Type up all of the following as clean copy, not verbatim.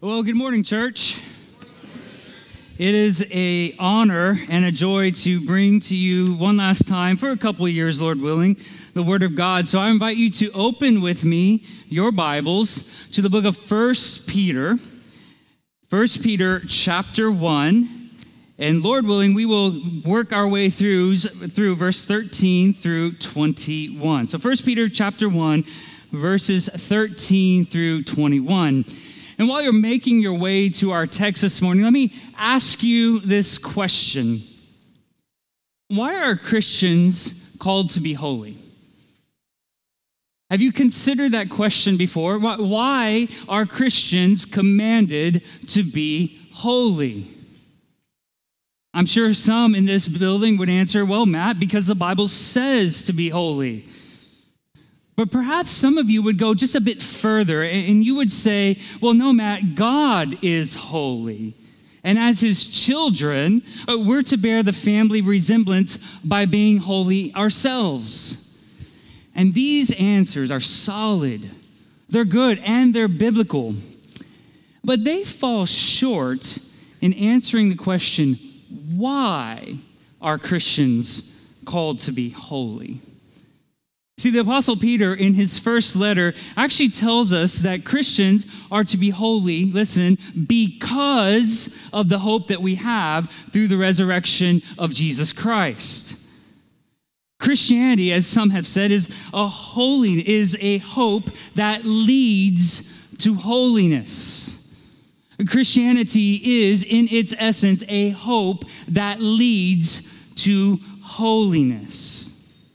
Well, good morning, church. It is an honor and a joy to bring to you one last time, for a couple of years, Lord willing, the Word of God. So I invite you to open with me your Bibles to the book of 1 Peter. 1 Peter chapter 1. And Lord willing, we will work our way through verse 13 through 21. So 1 Peter chapter 1, verses 13 through 21. And while you're making your way to our text this morning, let me ask you this question. Why are Christians called to be holy? Have you considered that question before? Why are Christians commanded to be holy? I'm sure some in this building would answer, well, Matt, because the Bible says to be holy. But perhaps some of you would go just a bit further and you would say, well, no, Matt, God is holy. And as his children, we're to bear the family resemblance by being holy ourselves. And these answers are solid, they're good, and they're biblical. But they fall short in answering the question, why are Christians called to be holy? See, the Apostle Peter, in his first letter, actually tells us that Christians are to be holy, listen, because of the hope that we have through the resurrection of Jesus Christ. Christianity, as some have said, is a hope that leads to holiness. Christianity is, in its essence, a hope that leads to holiness.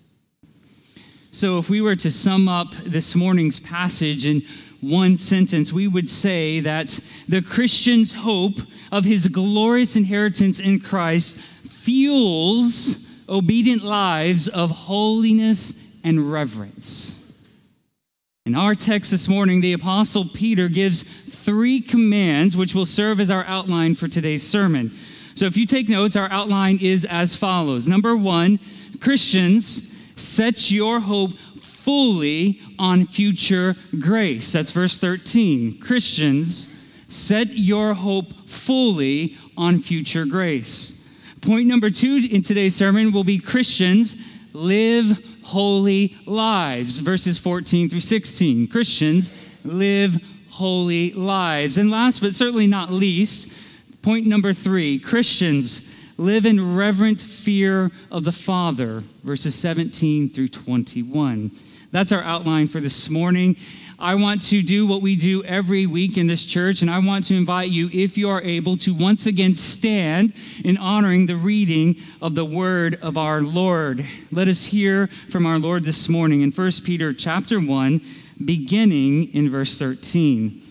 So if we were to sum up this morning's passage in one sentence, we would say that the Christian's hope of his glorious inheritance in Christ fuels obedient lives of holiness and reverence. In our text this morning, the Apostle Peter gives 3 commands which will serve as our outline for today's sermon. So if you take notes, our outline is as follows. Number 1, Christians, set your hope fully on future grace. That's verse 13. Christians, set your hope fully on future grace. Point number 2 in today's sermon will be Christians, live holy lives. Verses 14 through 16. Christians, live holy lives. And last but certainly not least, point number 3, Christians, live in reverent fear of the Father, verses 17 through 21. That's our outline for this morning. I want to do what we do every week in this church, and I want to invite you, if you are able, to once again stand in honoring the reading of the word of our Lord. Let us hear from our Lord this morning in 1 Peter chapter 1, beginning in verse 13.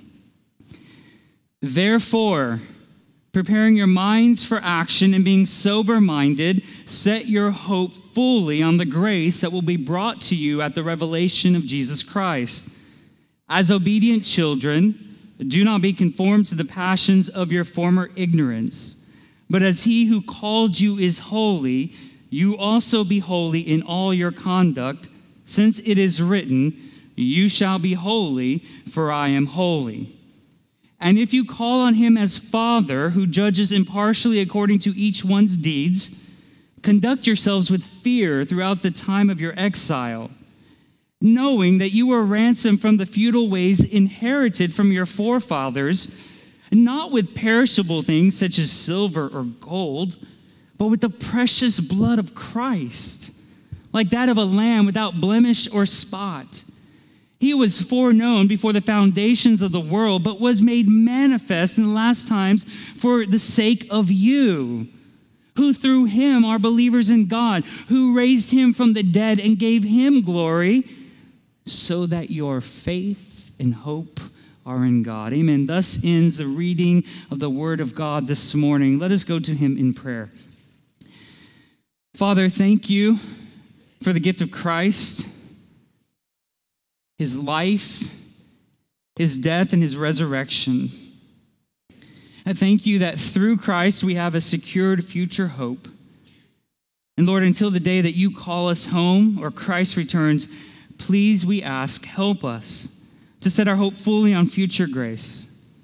Therefore, preparing your minds for action and being sober-minded, set your hope fully on the grace that will be brought to you at the revelation of Jesus Christ. As obedient children, do not be conformed to the passions of your former ignorance, but as he who called you is holy, you also be holy in all your conduct, since it is written, you shall be holy, for I am holy. And if you call on him as Father, who judges impartially according to each one's deeds, conduct yourselves with fear throughout the time of your exile, knowing that you were ransomed from the futile ways inherited from your forefathers, not with perishable things such as silver or gold, but with the precious blood of Christ, like that of a lamb without blemish or spot. He was foreknown before the foundations of the world, but was made manifest in the last times for the sake of you, who through him are believers in God, who raised him from the dead and gave him glory, so that your faith and hope are in God. Amen. Thus ends the reading of the word of God this morning. Let us go to him in prayer. Father, thank you for the gift of Christ, his life, his death, and his resurrection. I thank you that through Christ we have a secured future hope. And Lord, until the day that you call us home or Christ returns, please, we ask, help us to set our hope fully on future grace,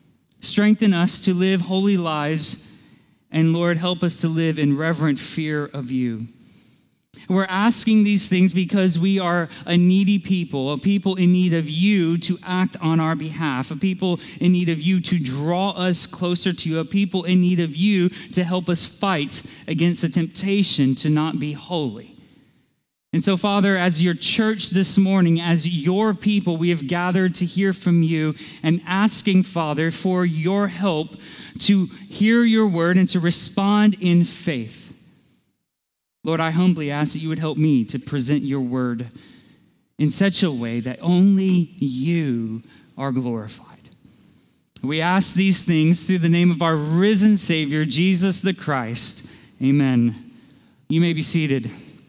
Strengthen us to live holy lives, and Lord, help us to live in reverent fear of you. We're asking these things because we are a needy people, a people in need of you to act on our behalf, a people in need of you to draw us closer to you, a people in need of you to help us fight against the temptation to not be holy. And so, Father, as your church this morning, as your people, we have gathered to hear from you and asking, Father, for your help to hear your word and to respond in faith. Lord, I humbly ask that you would help me to present your word in such a way that only you are glorified. We ask these things through the name of our risen Savior, Jesus the Christ. Amen. You may be seated.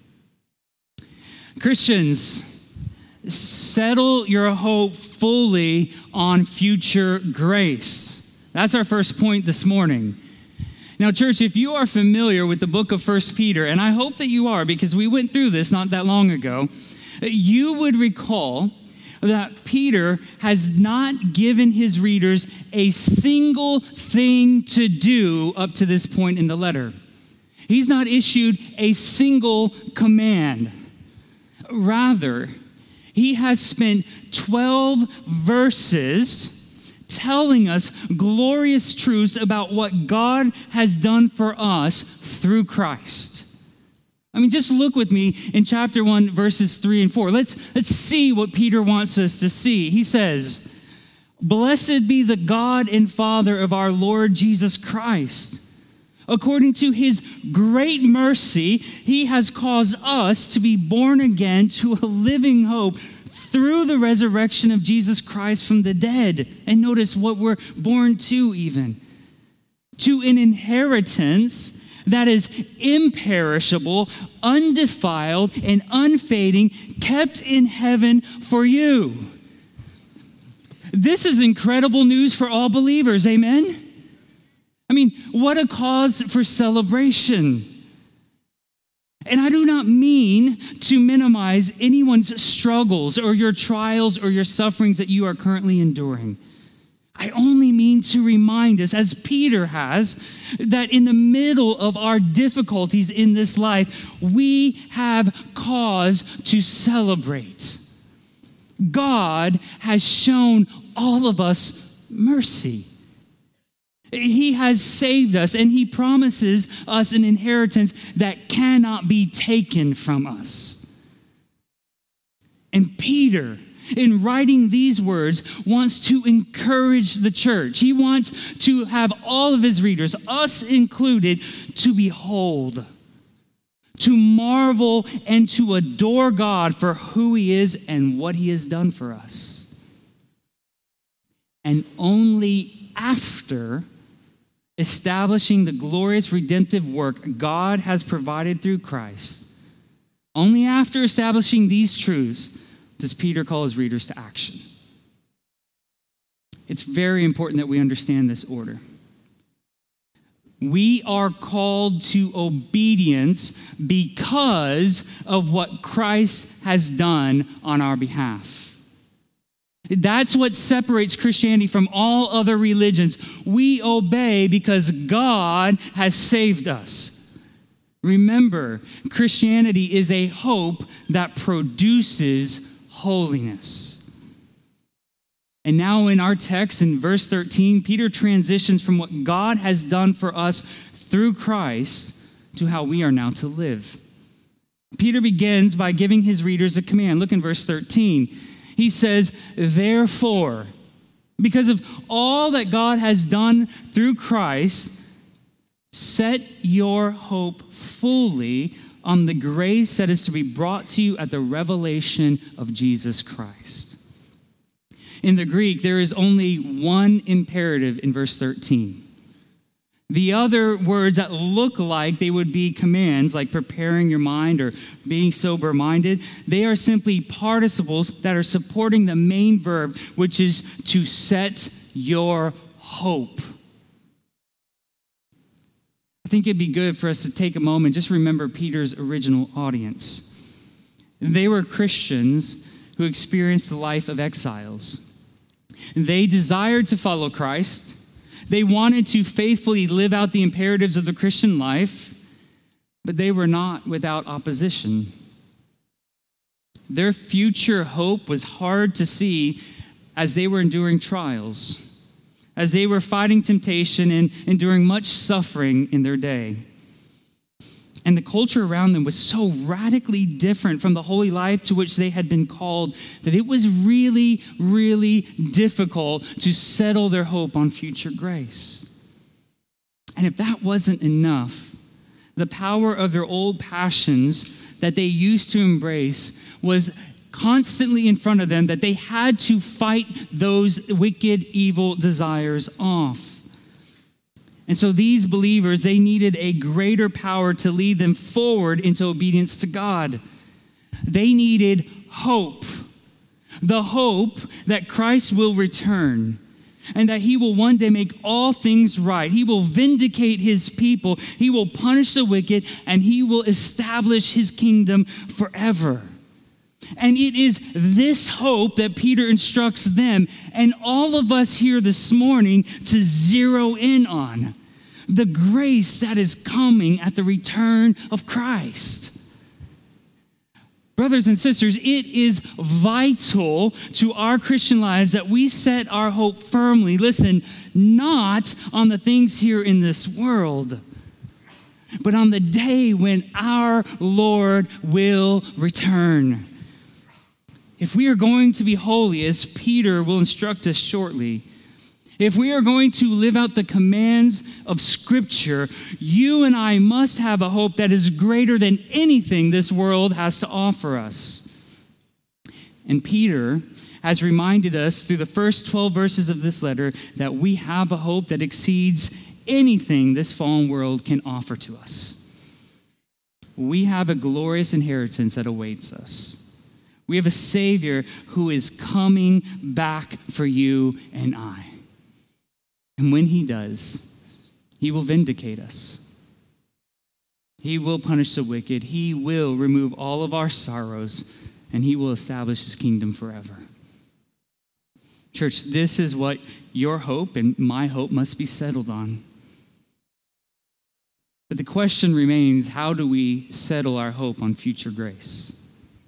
Christians, settle your hope fully on future grace. That's our first point this morning. Now, church, if you are familiar with the book of 1 Peter, and I hope that you are because we went through this not that long ago, you would recall that Peter has not given his readers a single thing to do up to this point in the letter. He's not issued a single command. Rather, he has spent 12 verses telling us glorious truths about what God has done for us through Christ. I mean, just look with me in chapter 1, verses 3 and 4. Let's see what Peter wants us to see. He says, "Blessed be the God and Father of our Lord Jesus Christ. According to his great mercy, he has caused us to be born again to a living hope through the resurrection of Jesus Christ from the dead." And notice what we're born to even. To an inheritance that is imperishable, undefiled, and unfading, kept in heaven for you. This is incredible news for all believers, amen? I mean, what a cause for celebration. And I do not mean to minimize anyone's struggles or your trials or your sufferings that you are currently enduring. I only mean to remind us, as Peter has, that in the middle of our difficulties in this life, we have cause to celebrate. God has shown all of us mercy. He has saved us, and he promises us an inheritance that cannot be taken from us. And Peter, in writing these words, wants to encourage the church. He wants to have all of his readers, us included, to behold, to marvel, and to adore God for who he is and what he has done for us. And only after establishing the glorious redemptive work God has provided through Christ, only after establishing these truths does Peter call his readers to action. It's very important that we understand this order. We are called to obedience because of what Christ has done on our behalf. That's what separates Christianity from all other religions. We obey because God has saved us. Remember, Christianity is a hope that produces holiness. And now in our text, in verse 13, Peter transitions from what God has done for us through Christ to how we are now to live. Peter begins by giving his readers a command. Look in verse 13. He says, "Therefore, because of all that God has done through Christ, set your hope fully on the grace that is to be brought to you at the revelation of Jesus Christ." In the Greek, there is only one imperative in verse 13. The other words that look like they would be commands, like preparing your mind or being sober-minded, they are simply participles that are supporting the main verb, which is to set your hope. I think it'd be good for us to take a moment, just remember Peter's original audience. They were Christians who experienced the life of exiles. They desired to follow Christ, They wanted to faithfully live out the imperatives of the Christian life, but they were not without opposition. Their future hope was hard to see as they were enduring trials, as they were fighting temptation and enduring much suffering in their day. And the culture around them was so radically different from the holy life to which they had been called that it was really, really difficult to settle their hope on future grace. And if that wasn't enough, the power of their old passions that they used to embrace was constantly in front of them, that they had to fight those wicked, evil desires off. And so these believers, they needed a greater power to lead them forward into obedience to God. They needed hope, the hope that Christ will return and that he will one day make all things right. He will vindicate his people, he will punish the wicked, and he will establish his kingdom forever. And it is this hope that Peter instructs them and all of us here this morning to zero in on. The grace that is coming at the return of Christ. Brothers and sisters, it is vital to our Christian lives that we set our hope firmly, listen, not on the things here in this world, but on the day when our Lord will return. If we are going to be holy, as Peter will instruct us shortly, if we are going to live out the commands of Scripture, you and I must have a hope that is greater than anything this world has to offer us. And Peter has reminded us through the first 12 verses of this letter that we have a hope that exceeds anything this fallen world can offer to us. We have a glorious inheritance that awaits us. We have a Savior who is coming back for you and I. And when he does, he will vindicate us. He will punish the wicked. He will remove all of our sorrows, and he will establish his kingdom forever. Church, this is what your hope and my hope must be settled on. But the question remains, how do we settle our hope on future grace?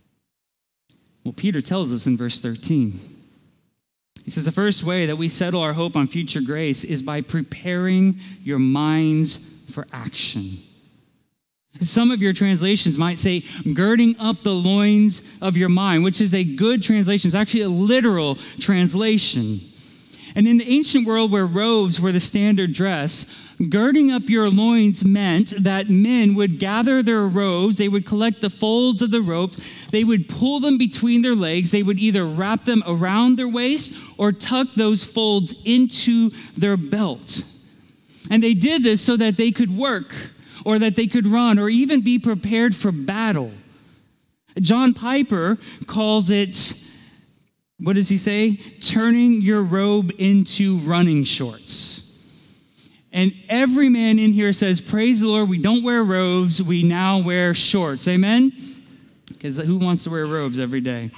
Well, Peter tells us in verse 13. He says the first way that we settle our hope on future grace is by preparing your minds for action. Some of your translations might say, girding up the loins of your mind, which is a good translation. It's actually a literal translation. And in the ancient world where robes were the standard dress, girding up your loins meant that men would gather their robes, they would collect the folds of the robes, they would pull them between their legs, they would either wrap them around their waist or tuck those folds into their belt. And they did this so that they could work, or that they could run, or even be prepared for battle. John Piper calls it, what does he say? Turning your robe into running shorts. And every man in here says, praise the Lord, we don't wear robes, we now wear shorts. Amen? Because who wants to wear robes every day?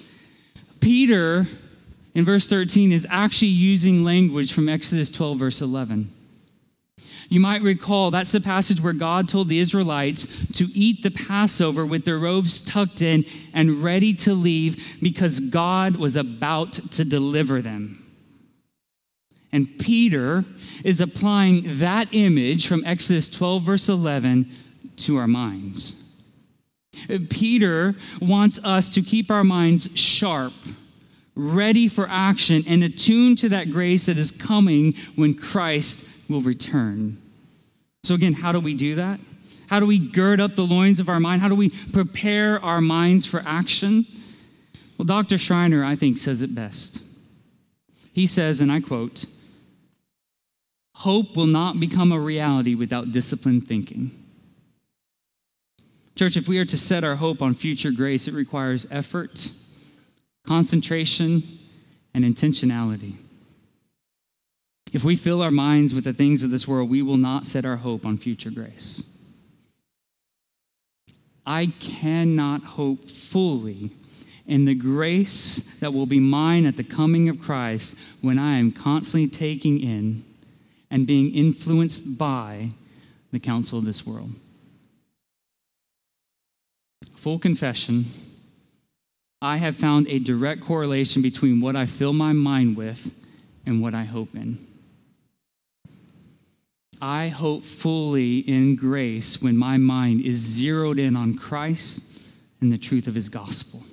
Peter, in verse 13, is actually using language from Exodus 12, verse 11. You might recall that's the passage where God told the Israelites to eat the Passover with their robes tucked in and ready to leave because God was about to deliver them. And Peter is applying that image from Exodus 12, verse 11 to our minds. Peter wants us to keep our minds sharp, ready for action, and attuned to that grace that is coming when Christ will return. So again, how do we do that? How do we gird up the loins of our mind? How do we prepare our minds for action? Well, Dr. Schreiner, I think, says it best. He says, and I quote, "Hope will not become a reality without disciplined thinking." Church, if we are to set our hope on future grace, it requires effort, concentration, and intentionality. If we fill our minds with the things of this world, we will not set our hope on future grace. I cannot hope fully in the grace that will be mine at the coming of Christ when I am constantly taking in and being influenced by the counsel of this world. Full confession, I have found a direct correlation between what I fill my mind with and what I hope in. I hope fully in grace when my mind is zeroed in on Christ and the truth of his gospel.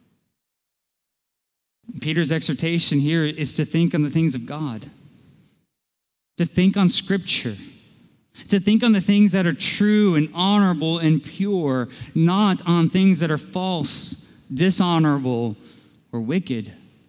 Peter's exhortation here is to think on the things of God, to think on Scripture, to think on the things that are true and honorable and pure, not on things that are false, dishonorable, or wicked.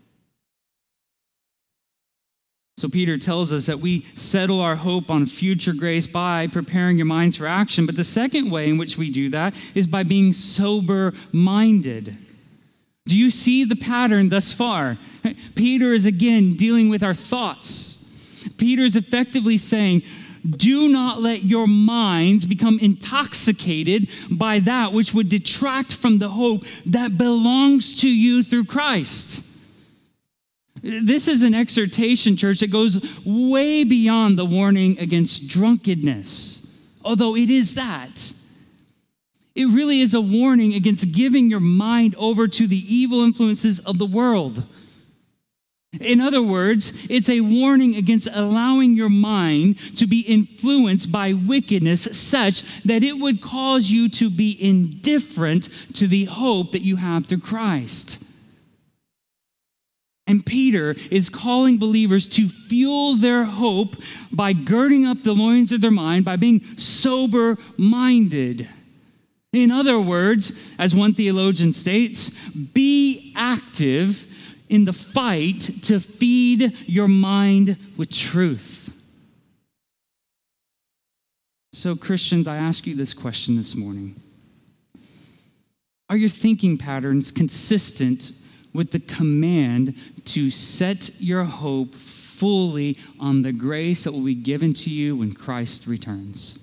So Peter tells us that we settle our hope on future grace by preparing your minds for action. But the second way in which we do that is by being sober-minded. Do you see the pattern thus far? Peter is again dealing with our thoughts. Peter is effectively saying, do not let your minds become intoxicated by that which would detract from the hope that belongs to you through Christ. This is an exhortation, church, that goes way beyond the warning against drunkenness, although it is that. It really is a warning against giving your mind over to the evil influences of the world. In other words, it's a warning against allowing your mind to be influenced by wickedness such that it would cause you to be indifferent to the hope that you have through Christ. And Peter is calling believers to fuel their hope by girding up the loins of their mind, by being sober-minded. In other words, as one theologian states, be active in the fight to feed your mind with truth. So, Christians, I ask you this question this morning. Are your thinking patterns consistent with the command to set your hope fully on the grace that will be given to you when Christ returns?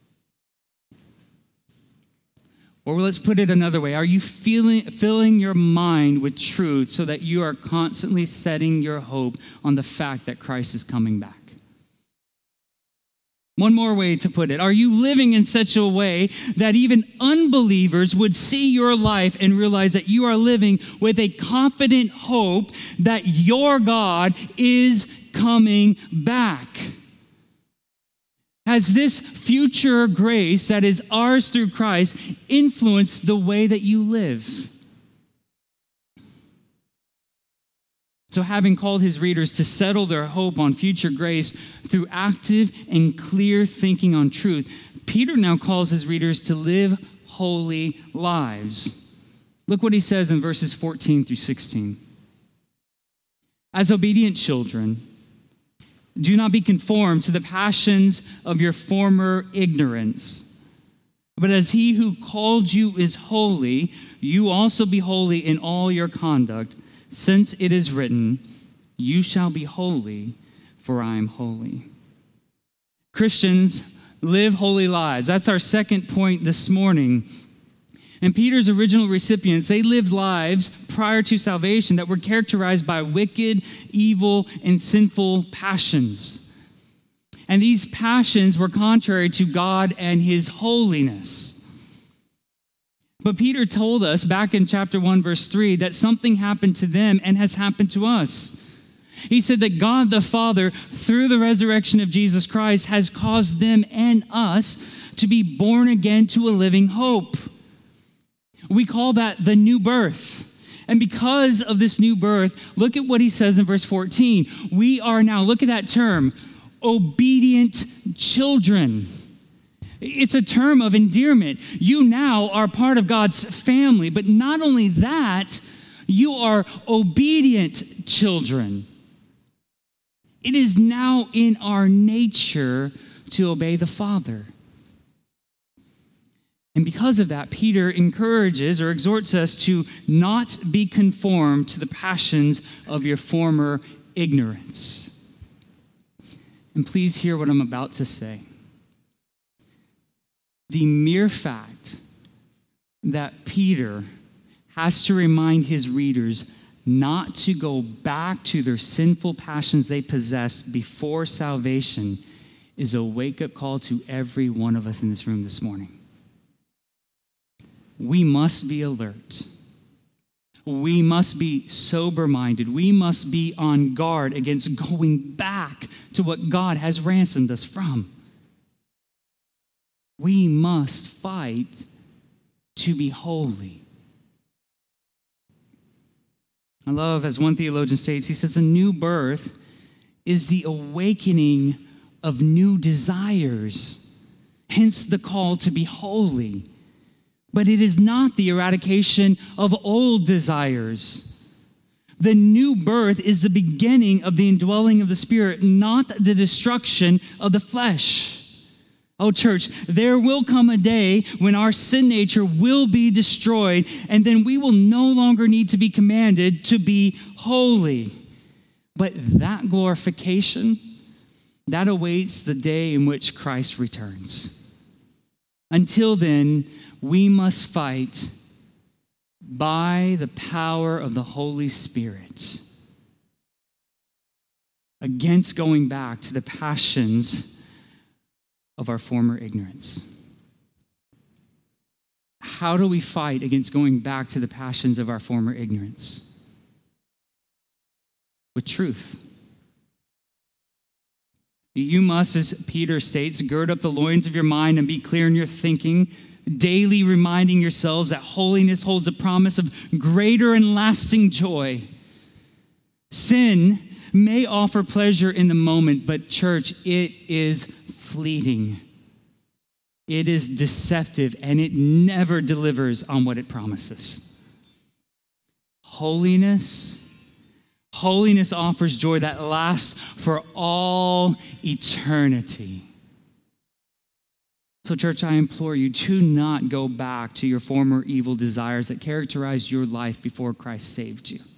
Or let's put it another way. Are you filling your mind with truth so that you are constantly setting your hope on the fact that Christ is coming back? One more way to put it. Are you living in such a way that even unbelievers would see your life and realize that you are living with a confident hope that your God is coming back? Has this future grace that is ours through Christ influenced the way that you live? So having called his readers to settle their hope on future grace through active and clear thinking on truth, Peter now calls his readers to live holy lives. Look what he says in verses 14 through 16. As obedient children, do not be conformed to the passions of your former ignorance. But as he who called you is holy, you also be holy in all your conduct, since it is written, you shall be holy, for I am holy. Christians, live holy lives. That's our second point this morning. And Peter's original recipients, they lived lives prior to salvation that were characterized by wicked, evil, and sinful passions. And these passions were contrary to God and his holiness. But Peter told us back in chapter 1, verse 3, that something happened to them and has happened to us. He said that God the Father, through the resurrection of Jesus Christ, has caused them and us to be born again to a living hope. We call that the new birth. And because of this new birth, look at what he says in verse 14. We are now, look at that term, obedient children. It's a term of endearment. You now are part of God's family, but not only that, you are obedient children. It is now in our nature to obey the Father. And because of that, Peter encourages or exhorts us to not be conformed to the passions of your former ignorance. And please hear what I'm about to say. The mere fact that Peter has to remind his readers not to go back to their sinful passions they possessed before salvation is a wake-up call to every one of us in this room this morning. We must be alert. We must be sober-minded. We must be on guard against going back to what God has ransomed us from. We must fight to be holy. I love, as one theologian states, he says, a new birth is the awakening of new desires, hence the call to be holy. But it is not the eradication of old desires. The new birth is the beginning of the indwelling of the Spirit, not the destruction of the flesh. Oh, church, there will come a day when our sin nature will be destroyed, and then we will no longer need to be commanded to be holy. But that glorification, that awaits the day in which Christ returns. Until then, we must fight by the power of the Holy Spirit against going back to the passions of our former ignorance. How do we fight against going back to the passions of our former ignorance? With truth. You must, as Peter states, gird up the loins of your mind and be clear in your thinking, daily reminding yourselves that holiness holds a promise of greater and lasting joy. Sin may offer pleasure in the moment, but church, it is fleeting. It is deceptive, and it never delivers on what it promises. Holiness offers joy that lasts for all eternity. So, church, I implore you, do not go back to your former evil desires that characterized your life before Christ saved you.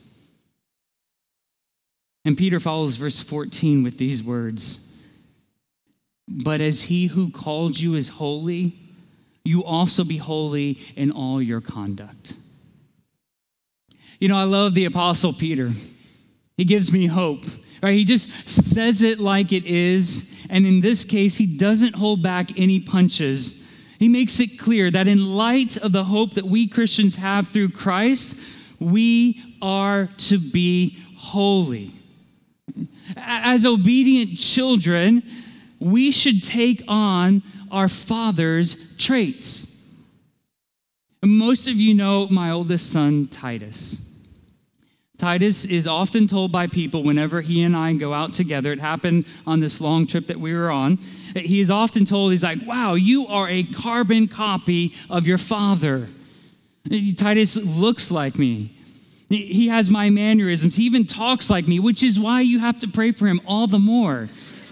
And Peter follows verse 14 with these words. But as he who called you is holy, you also be holy in all your conduct. You know, I love the Apostle Peter. He gives me hope, right? He just says it like it is. And in this case, he doesn't hold back any punches. He makes it clear that in light of the hope that we Christians have through Christ, we are to be holy. As obedient children, we should take on our Father's traits. Most of you know my oldest son, Titus. Titus is often told by people whenever he and I go out together, it happened on this long trip that we were on, he is often told, he's like, wow, you are a carbon copy of your father. Titus looks like me. He has my mannerisms. He even talks like me, which is why you have to pray for him all the more.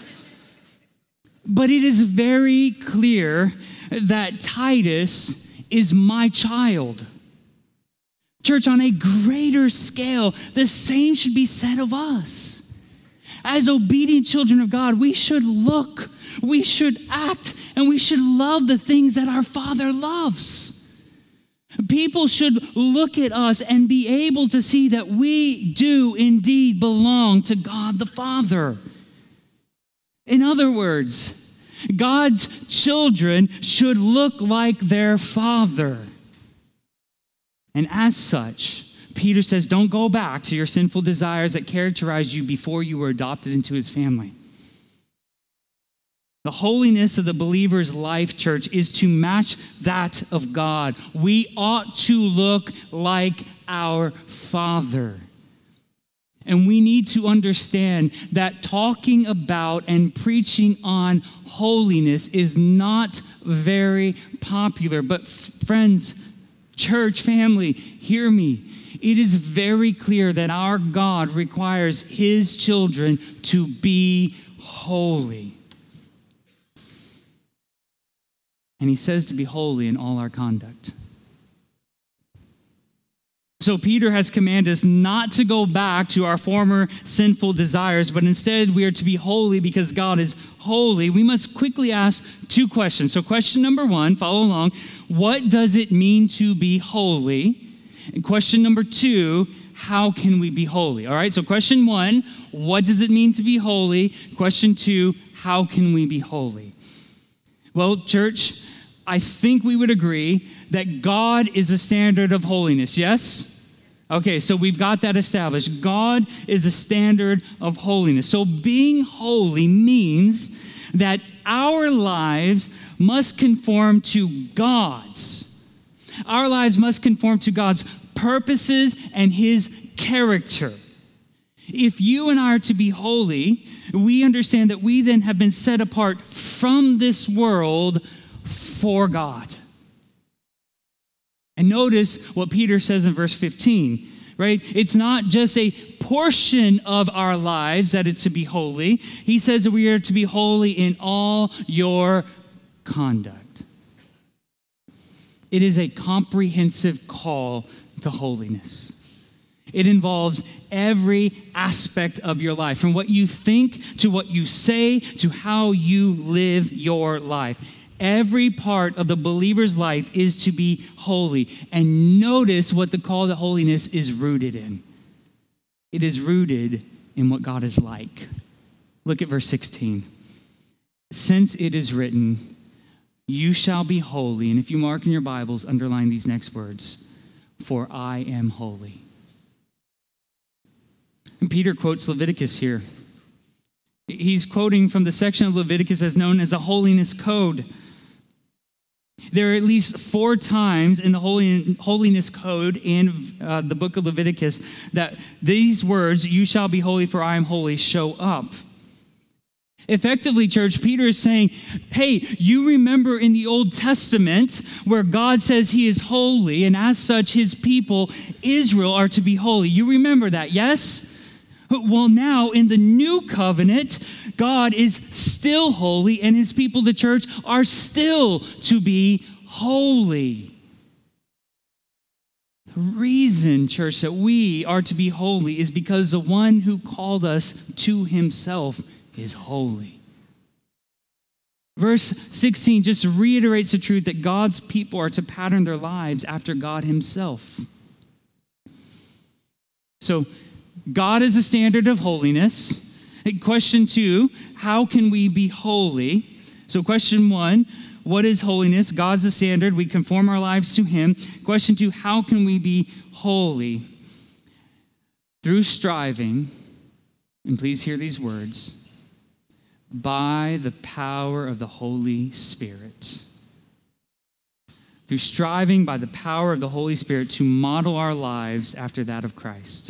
But it is very clear that Titus is my child. Church, on a greater scale, the same should be said of us. As obedient children of God, we should look, we should act, and we should love the things that our Father loves. People should look at us and be able to see that we do indeed belong to God the Father. In other words, God's children should look like their Father. And as such, Peter says, don't go back to your sinful desires that characterized you before you were adopted into his family. The holiness of the believer's life, church, is to match that of God. We ought to look like our Father. And we need to understand that talking about and preaching on holiness is not very popular. But friends, church family, hear me. It is very clear that our God requires his children to be holy. And he says to be holy in all our conduct. So Peter has commanded us not to go back to our former sinful desires, but instead we are to be holy because God is holy. We must quickly ask two questions. So question number one, follow along. What does it mean to be holy? And question number two, how can we be holy? All right, so question one, what does it mean to be holy? Question two, how can we be holy? Well, church, I think we would agree that God is a standard of holiness, yes? Okay, so we've got that established. God is a standard of holiness. So being holy means that our lives must conform to God's. Our lives must conform to God's purposes and his character. If you and I are to be holy, we understand that we then have been set apart from this world for God. And notice what Peter says in verse 15, right? It's not just a portion of our lives that it's to be holy. He says that we are to be holy in all your conduct. It is a comprehensive call to holiness. It involves every aspect of your life, from what you think to what you say to how you live your life. Every part of the believer's life is to be holy. And notice what the call to holiness is rooted in. It is rooted in what God is like. Look at verse 16. Since it is written, you shall be holy. And if you mark in your Bibles, underline these next words. For I am holy. And Peter quotes Leviticus here. He's quoting from the section of Leviticus as known as a holiness code. There are at least 4 times in the holiness code in the book of Leviticus that these words, you shall be holy for I am holy, show up. Effectively, church, Peter is saying, hey, you remember in the Old Testament where God says he is holy, and as such, his people, Israel, are to be holy. You remember that, yes? Well, now in the new covenant, God is still holy, and his people, the church, are still to be holy. The reason, church, that we are to be holy is because the one who called us to himself is holy. Verse 16 just reiterates the truth that God's people are to pattern their lives after God himself. So, God is a standard of holiness. Question 2, how can we be holy? So question 1, what is holiness? God's the standard. We conform our lives to him. Question 2, how can we be holy? Through striving, and please hear these words, by the power of the Holy Spirit. Through striving by the power of the Holy Spirit to model our lives after that of Christ.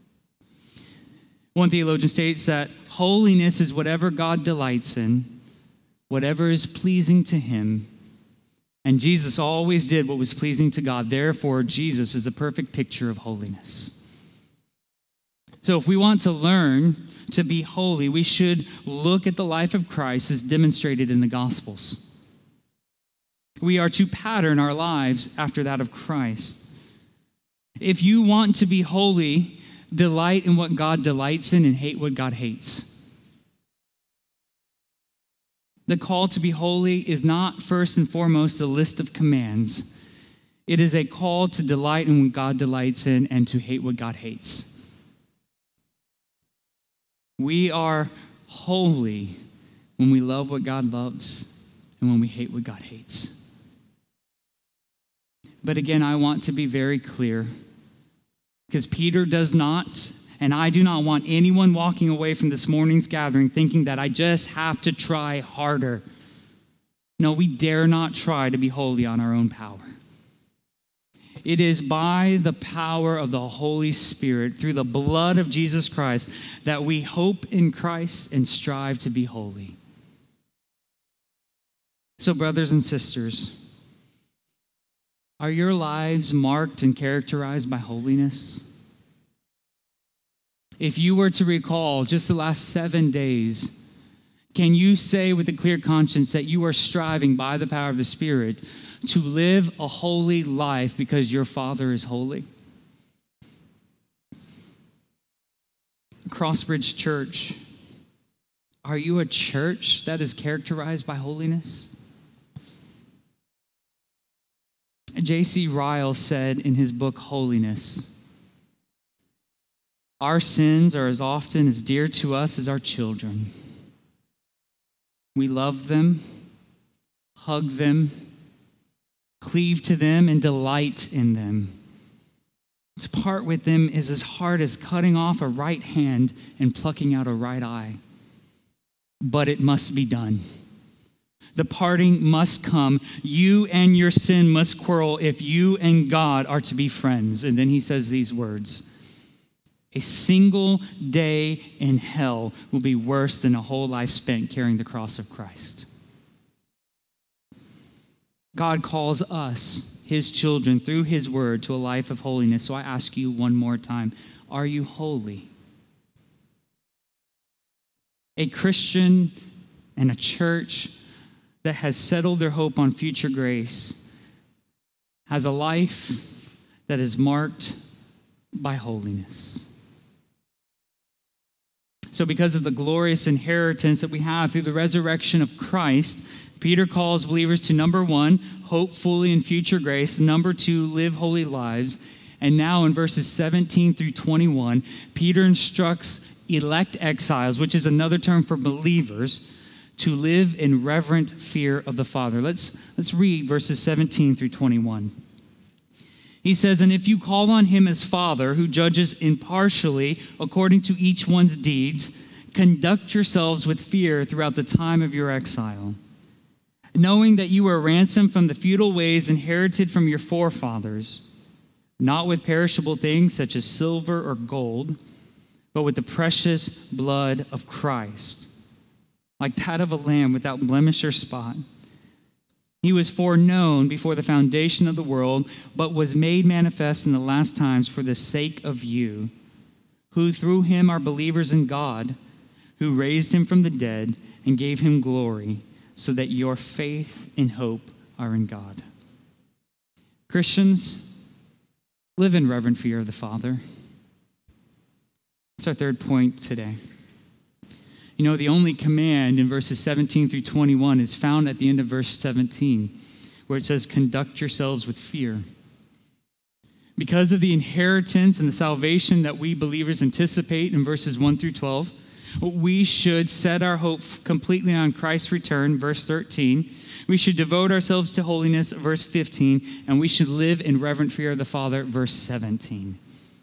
One theologian states that holiness is whatever God delights in, whatever is pleasing to him. And Jesus always did what was pleasing to God. Therefore, Jesus is a perfect picture of holiness. So if we want to learn to be holy, we should look at the life of Christ as demonstrated in the Gospels. We are to pattern our lives after that of Christ. If you want to be holy, delight in what God delights in and hate what God hates. The call to be holy is not first and foremost a list of commands. It is a call to delight in what God delights in and to hate what God hates. We are holy when we love what God loves and when we hate what God hates. But again, I want to be very clear. Because Peter does not, and I do not want anyone walking away from this morning's gathering thinking that I just have to try harder. No, we dare not try to be holy on our own power. It is by the power of the Holy Spirit, through the blood of Jesus Christ, that we hope in Christ and strive to be holy. So, brothers and sisters, are your lives marked and characterized by holiness? If you were to recall just the last 7 days, can you say with a clear conscience that you are striving by the power of the Spirit to live a holy life because your Father is holy? Crossbridge Church, are you a church that is characterized by holiness? J.C. Ryle said in his book, Holiness, our sins are as often as dear to us as our children. We love them, hug them, cleave to them, and delight in them. To part with them is as hard as cutting off a right hand and plucking out a right eye. But it must be done. The parting must come. You and your sin must quarrel if you and God are to be friends. And then he says these words: a single day in hell will be worse than a whole life spent carrying the cross of Christ. God calls us, his children, through his word to a life of holiness. So I ask you one more time, are you holy? A Christian and a church that has settled their hope on future grace has a life that is marked by holiness. So because of the glorious inheritance that we have through the resurrection of Christ, Peter calls believers to, number one, hope fully in future grace. Number two, live holy lives. And now in verses 17 through 21, Peter instructs elect exiles, which is another term for believers, to live in reverent fear of the Father. Let's read verses 17 through 21. He says, and if you call on him as Father, who judges impartially according to each one's deeds, conduct yourselves with fear throughout the time of your exile, knowing that you were ransomed from the futile ways inherited from your forefathers, not with perishable things such as silver or gold, but with the precious blood of Christ, like that of a lamb without blemish or spot. He was foreknown before the foundation of the world, but was made manifest in the last times for the sake of you, who through him are believers in God, who raised him from the dead and gave him glory, so that your faith and hope are in God. Christians, live in reverent fear of the Father. That's our third point today. You know, the only command in verses 17 through 21 is found at the end of verse 17, where it says, conduct yourselves with fear. Because of the inheritance and the salvation that we believers anticipate in verses 1 through 12, we should set our hope completely on Christ's return, verse 13. We should devote ourselves to holiness, verse 15, and we should live in reverent fear of the Father, verse 17.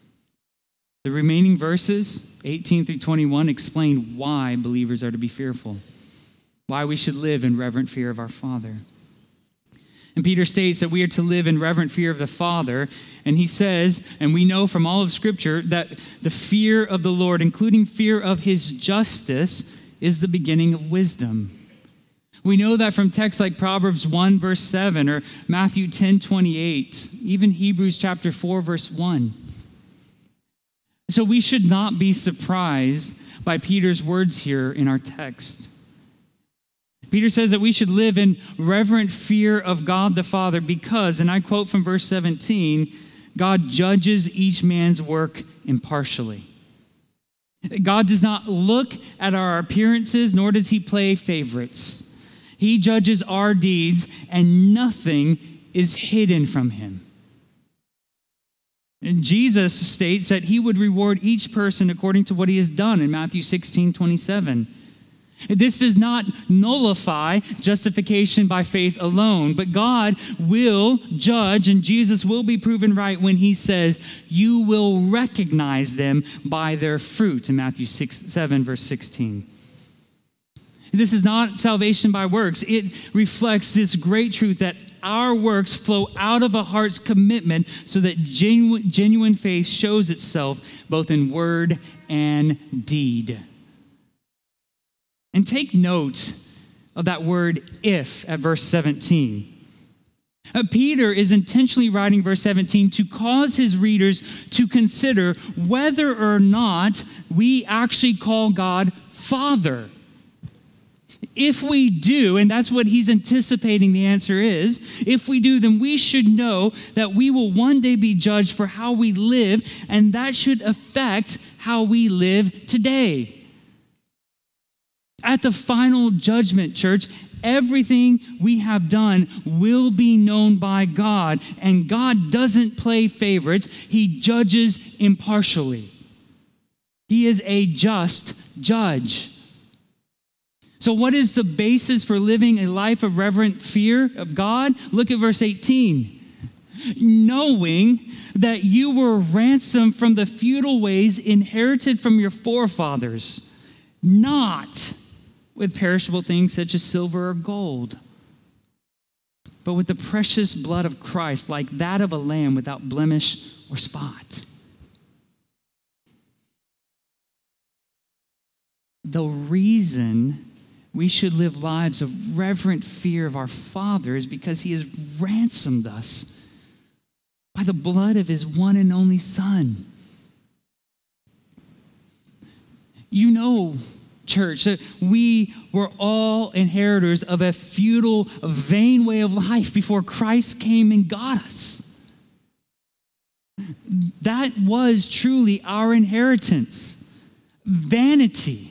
The remaining verses, 18 through 21, explain why believers are to be fearful, why we should live in reverent fear of our Father. And Peter states that we are to live in reverent fear of the Father, and he says, and we know from all of Scripture, that the fear of the Lord, including fear of his justice, is the beginning of wisdom. We know that from texts like Proverbs 1, verse 7, or Matthew 10, 28, even Hebrews chapter 4, verse 1. So we should not be surprised by Peter's words here in our text. Peter says that we should live in reverent fear of God the Father because, and I quote from verse 17, God judges each man's work impartially. God does not look at our appearances, nor does he play favorites. He judges our deeds, and nothing is hidden from him. And Jesus states that he would reward each person according to what he has done in Matthew 16, 27. This does not nullify justification by faith alone, but God will judge, and Jesus will be proven right when he says, you will recognize them by their fruit in Matthew 7, verse 16. This is not salvation by works. It reflects this great truth that our works flow out of a heart's commitment so that genuine faith shows itself both in word and deed. And take note of that word if at verse 17. Peter is intentionally writing verse 17 to cause his readers to consider whether or not we actually call God Father. If we do, and that's what he's anticipating the answer is, if we do, then we should know that we will one day be judged for how we live, and that should affect how we live today. At the final judgment, church, everything we have done will be known by God, and God doesn't play favorites. He judges impartially. He is a just judge. So what is the basis for living a life of reverent fear of God? Look at verse 18. Knowing that you were ransomed from the futile ways inherited from your forefathers, not with perishable things such as silver or gold, but with the precious blood of Christ, like that of a lamb without blemish or spot. The reason we should live lives of reverent fear of our Father is because he has ransomed us by the blood of his one and only Son. You know, church, that we were all inheritors of a futile, vain way of life before Christ came and got us. That was truly our inheritance. Vanity.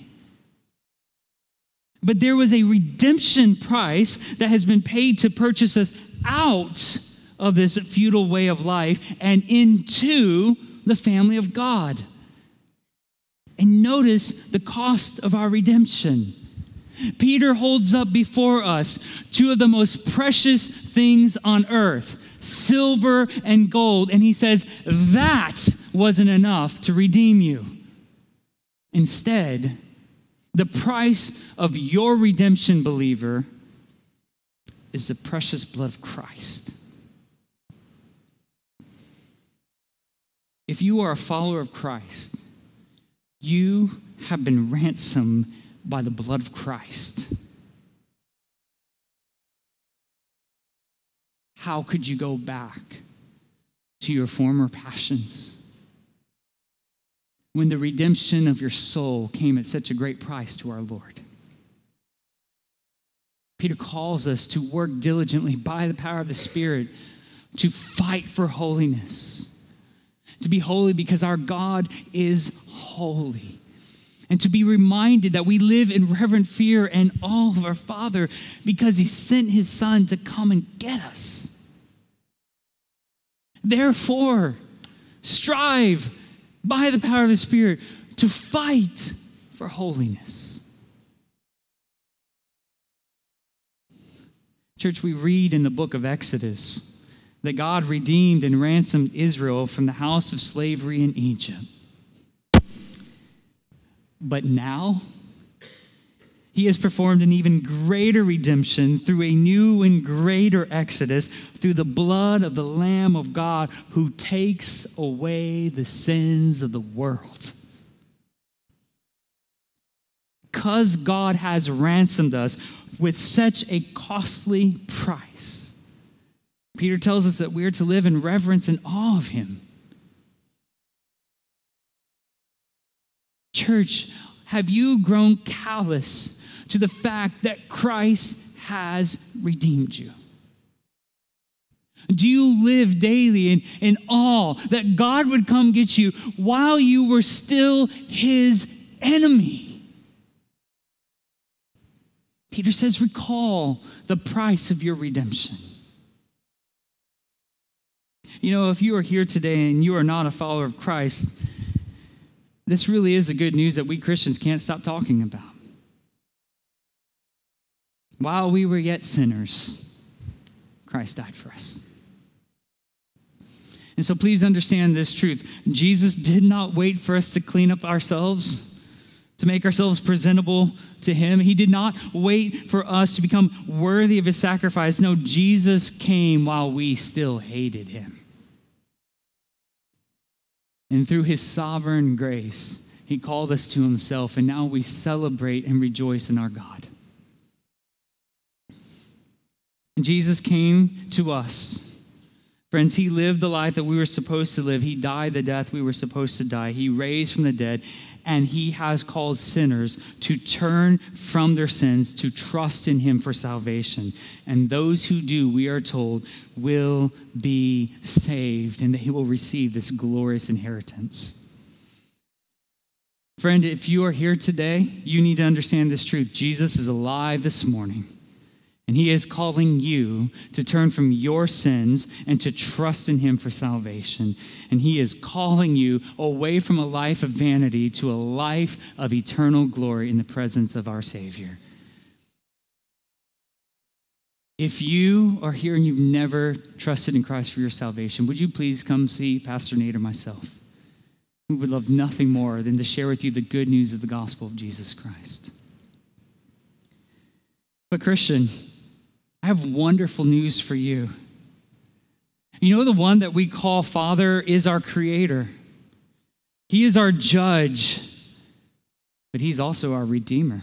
But there was a redemption price that has been paid to purchase us out of this futile way of life and into the family of God. And notice the cost of our redemption. Peter holds up before us two of the most precious things on earth, silver and gold. And he says, that wasn't enough to redeem you. Instead, the price of your redemption, believer, is the precious blood of Christ. If you are a follower of Christ, you have been ransomed by the blood of Christ. How could you go back to your former passions when the redemption of your soul came at such a great price to our Lord? Peter calls us to work diligently by the power of the Spirit to fight for holiness. To be holy because our God is holy. And to be reminded that we live in reverent fear and awe of our Father because he sent his Son to come and get us. Therefore, strive by the power of the Spirit to fight for holiness. Church, we read in the book of Exodus that God redeemed and ransomed Israel from the house of slavery in Egypt. But now, he has performed an even greater redemption through a new and greater exodus through the blood of the Lamb of God who takes away the sins of the world. Because God has ransomed us with such a costly price, Peter tells us that we are to live in reverence and awe of him. Church, have you grown callous to the fact that Christ has redeemed you? Do you live daily in awe that God would come get you while you were still his enemy? Peter says, recall the price of your redemption. You know, if you are here today and you are not a follower of Christ, this really is the good news that we Christians can't stop talking about. While we were yet sinners, Christ died for us. And so please understand this truth. Jesus did not wait for us to clean up ourselves, to make ourselves presentable to him. He did not wait for us to become worthy of his sacrifice. No, Jesus came while we still hated him. And through his sovereign grace, he called us to himself, and now we celebrate and rejoice in our God. And Jesus came to us. Friends, he lived the life that we were supposed to live. He died the death we were supposed to die. He raised from the dead, and he has called sinners to turn from their sins, to trust in him for salvation. And those who do, we are told, will be saved, and they will receive this glorious inheritance. Friend, if you are here today, you need to understand this truth. Jesus is alive this morning. And he is calling you to turn from your sins and to trust in him for salvation. And he is calling you away from a life of vanity to a life of eternal glory in the presence of our Savior. If you are here and you've never trusted in Christ for your salvation, would you please come see Pastor Nate or myself? We would love nothing more than to share with you the good news of the gospel of Jesus Christ. But Christian, I have wonderful news for you. You know, the one that we call Father is our Creator. He is our judge, but He's also our Redeemer.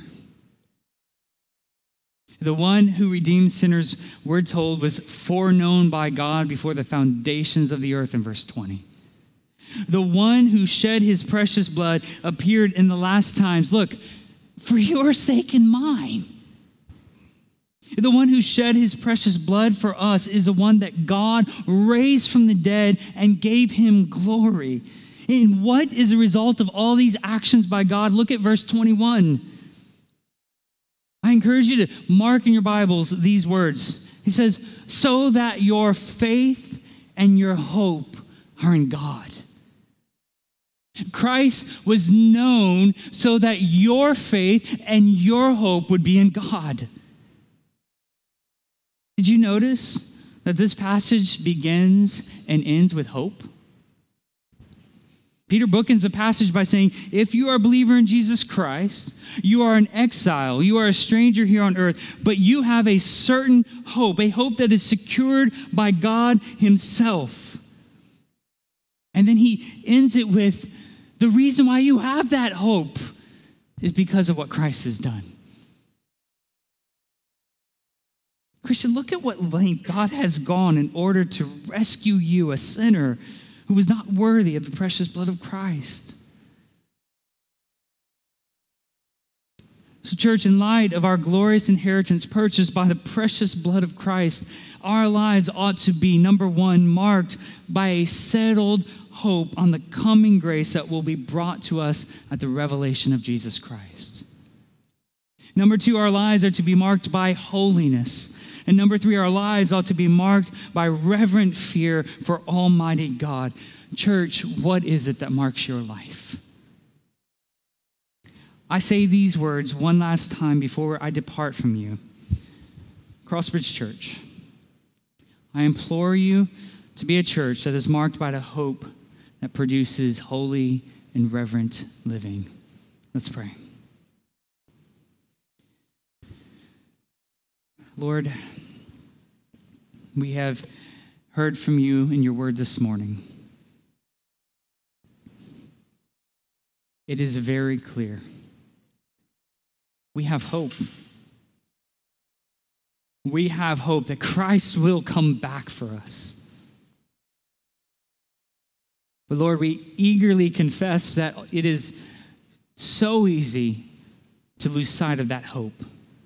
The one who redeems sinners, we're told, was foreknown by God before the foundations of the earth in verse 20. The one who shed his precious blood appeared in the last times. Look, for your sake and mine. The one who shed his precious blood for us is the one that God raised from the dead and gave him glory. And what is the result of all these actions by God? Look at verse 21. I encourage you to mark in your Bibles these words. He says, so that your faith and your hope are in God. Christ was known so that your faith and your hope would be in God. Did you notice that this passage begins and ends with hope? Peter bookends the passage by saying, if you are a believer in Jesus Christ, you are an exile, you are a stranger here on earth, but you have a certain hope, a hope that is secured by God Himself. And then he ends it with, the reason why you have that hope is because of what Christ has done. Christian, look at what length God has gone in order to rescue you, a sinner who was not worthy of the precious blood of Christ. So, church, in light of our glorious inheritance purchased by the precious blood of Christ, our lives ought to be, number one, marked by a settled hope on the coming grace that will be brought to us at the revelation of Jesus Christ. Number two, our lives are to be marked by holiness. And number three, our lives ought to be marked by reverent fear for Almighty God. Church, what is it that marks your life? I say these words one last time before I depart from you. Crossbridge Church, I implore you to be a church that is marked by the hope that produces holy and reverent living. Let's pray. Lord, we have heard from you in your word this morning. It is very clear. We have hope. We have hope that Christ will come back for us. But Lord, we eagerly confess that it is so easy to lose sight of that hope.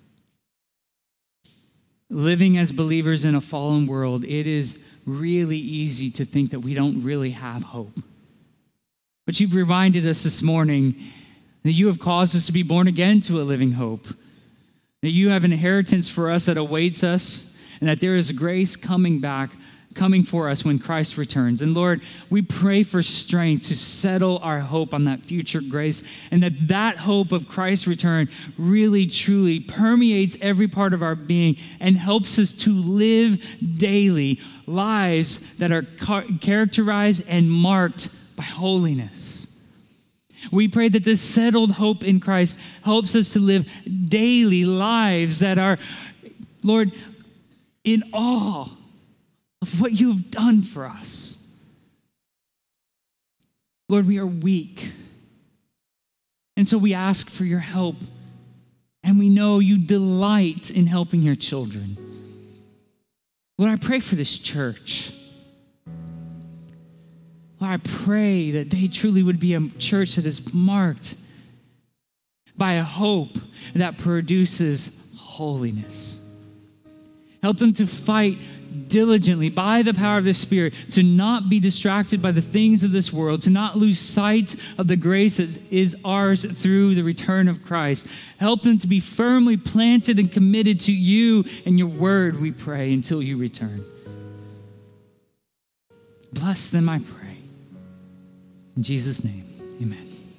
Living as believers in a fallen world, it is really easy to think that we don't really have hope. But you've reminded us this morning that you have caused us to be born again to a living hope, that you have an inheritance for us that awaits us, and that there is grace coming for us when Christ returns. And Lord, we pray for strength to settle our hope on that future grace, and that hope of Christ's return really, truly permeates every part of our being and helps us to live daily lives that are characterized and marked by holiness. We pray that this settled hope in Christ helps us to live daily lives that are, Lord, in awe of what you have done for us. Lord, we are weak. And so we ask for your help. And we know you delight in helping your children. Lord, I pray for this church. Lord, I pray that they truly would be a church that is marked by a hope that produces holiness. Help them to fight diligently by the power of the Spirit, to not be distracted by the things of this world, to not lose sight of the grace that is ours through the return of Christ. Help them to be firmly planted and committed to you and your word, we pray, until you return. Bless them, I pray. In Jesus' name, amen.